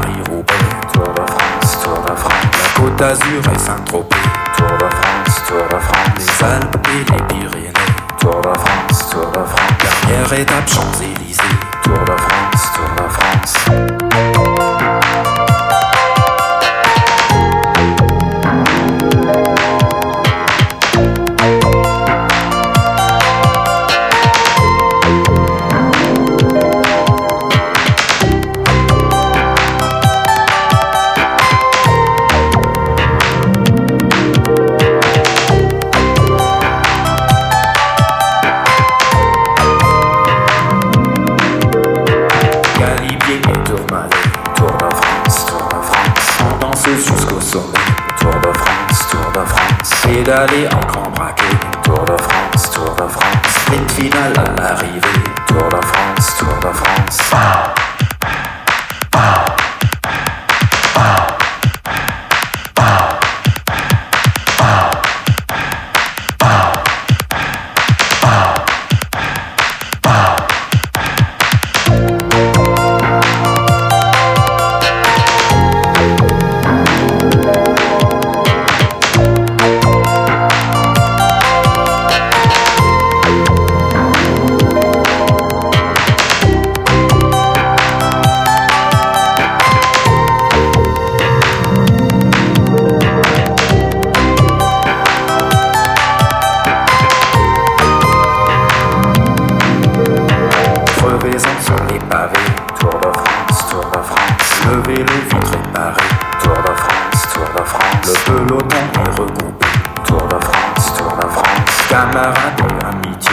Paris-Roubaix, Tour de France, Tour de France. La Côte d'Azur et Saint-Tropez, Tour de France, Tour de France. Les Alpes et les Pyrénées, Tour de France, Tour de France. Dernière étape Champs-Élysées, Tour de France, Tour de France. Jusqu'au sommet, Tour de France, Tour de France. Pédaler en grand braquet, Tour de France, Tour de France. Sprint finale à l'arrivée, Tour de France, Tour de France. Sur les pavés, Tour de France, Tour de France. Lever les vitres réparées, Tour de France, Tour de France. Le peloton est regroupé, Tour de France, Tour de France. Camarades et amitié,